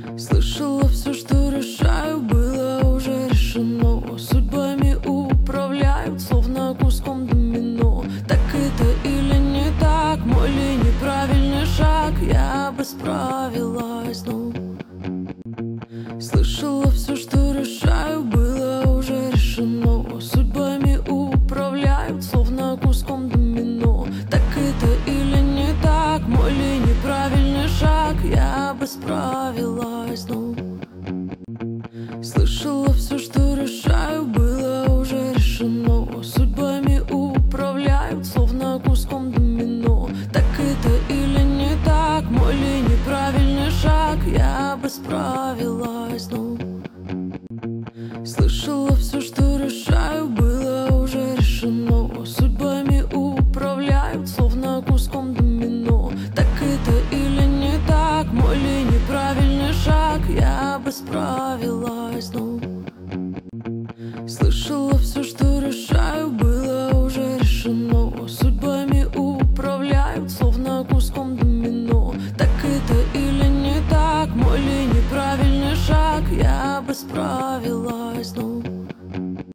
Слышала все, что решаю, было уже решено. Судьбами управляют, словно куском домино. Так это или не так, мой ли неправильный шаг, я бы справилась, но слышала все, что решаю, было уже решено. Судьбами управляют, словно куском домино. Так это или не так, мой ли неправильный шаг, я бы справилась, но слышала все, что решаю, было уже решено. Судьбами управляют, словно куском домино. Так это или не так, мой ли неправильный шаг, я бы справилась, но слышала все, что решаю, было уже решено. Судьбами управляют, словно куском домино. Так это или не так, мой ли неправильный шаг, я бы справилась, но слышала все, что